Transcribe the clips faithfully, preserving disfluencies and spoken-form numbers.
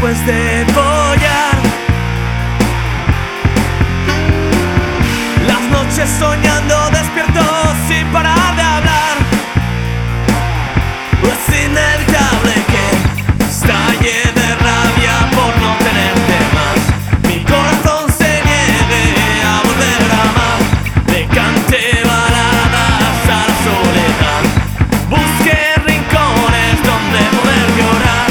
después de follar. Las noches soñando despierto sin parar de hablar. Es inevitable que estalle de rabia por no tenerte más. Mi corazón se niegue a volver a amar. Le cante baladas a la soledad. Busque rincones donde poder llorar.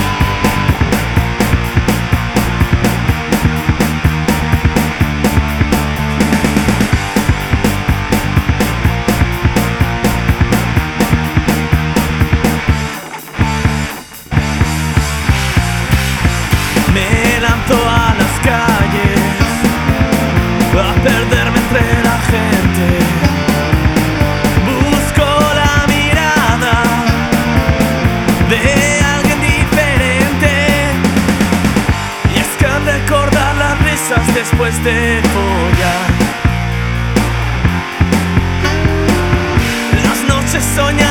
Me lanzo a las calles a perderme entre la gente. Busco la mirada de alguien diferente. Y es que al recordar las risas después de follar, las noches soñadas